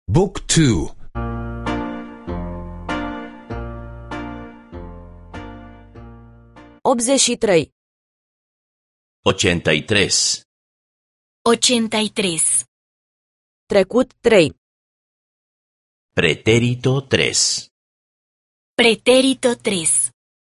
Book 2. 83. 83. 83. Trecut 3. Pretérito 3. Pretérito 3.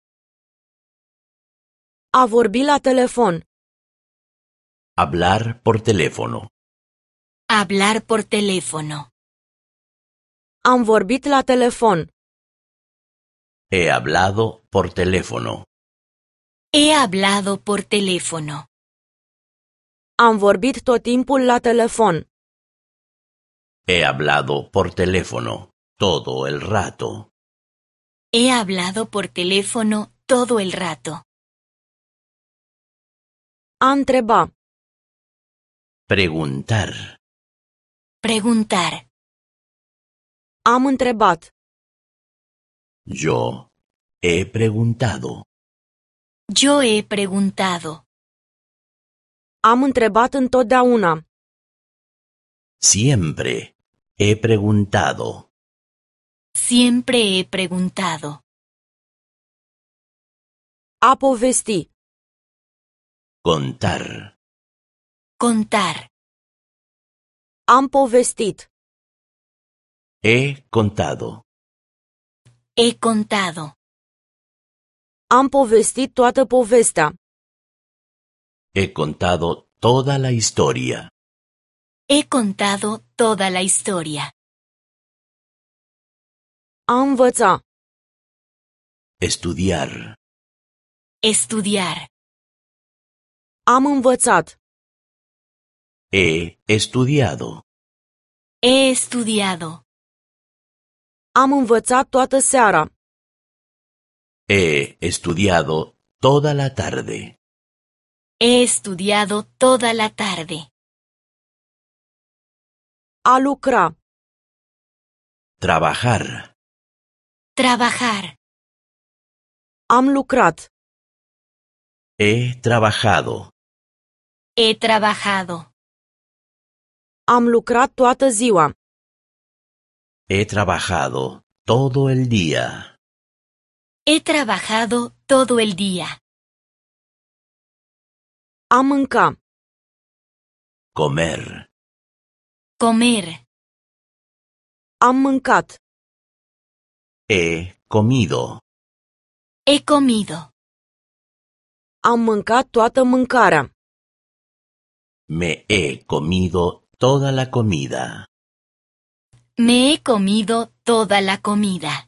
A vorbi la telefon. Hablar por teléfono. Hablar por teléfono. Am vorbit la telefon. He hablado por teléfono. He hablado por teléfono. Am vorbit tot timpul la telefon. He hablado por teléfono todo el rato. He hablado por teléfono todo el rato. A întreba. Preguntar. Preguntar. Am întrebat. Yo he preguntado. Yo he preguntado. Am întrebat întotdeauna. Siempre he preguntado. Siempre he preguntado. A povesti. Contar. Contar. Am povestit. He contado. He contado. Am povestit toată povestea. He contado toda la historia. He contado toda la historia. A învăța. Estudiar. Estudiar. Am învățat. He estudiado. He estudiado. Am învățat toată seara. He estudiado toda la tarde. He estudiado toda la tarde. A lucra. Trabajar. Trabajar. Am lucrat. He trabajado. He trabajado. Am lucrat toată ziua. He trabajado todo el día. He trabajado todo el día. A mânca. Comer. Comer. Am mâncat. He comido. He comido. Am mâncat toată mâncarea. Me he comido toda la comida. Me he comido toda la comida.